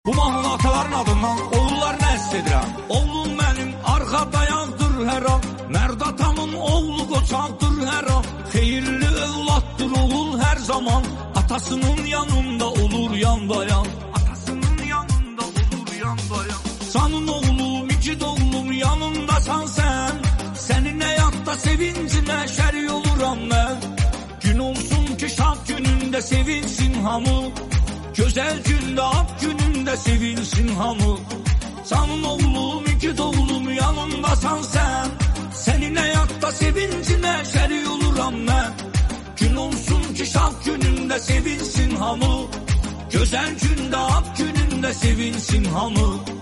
Bu mahnını ataların adından oğullar nəsr edirəm. Oğlum mənim arxa dayaqdır hər an, Mərd atamın oğlu qoçaqdır hər an, xeyirli övladdır oğul hər zaman, atasının yanında olur yan bayan, atasının yanında olur yan bayan. Sanın oğlum, igid oğlum, yanındasan sən, sənin həyatda sevincinə şərik oluram mən. Gün olsun ki şad günündə sevinsin hamı, gözəl gündə, ad günündə sevinsin hamı. Sanın oğlum, igid oğlum, yanındasan sən, sənin həyatda sevincinə şərik oluram mən. Gün olsun ki şad günündə sevinsin hamı, gözəl gündə, ad günündə sevinsin hamı.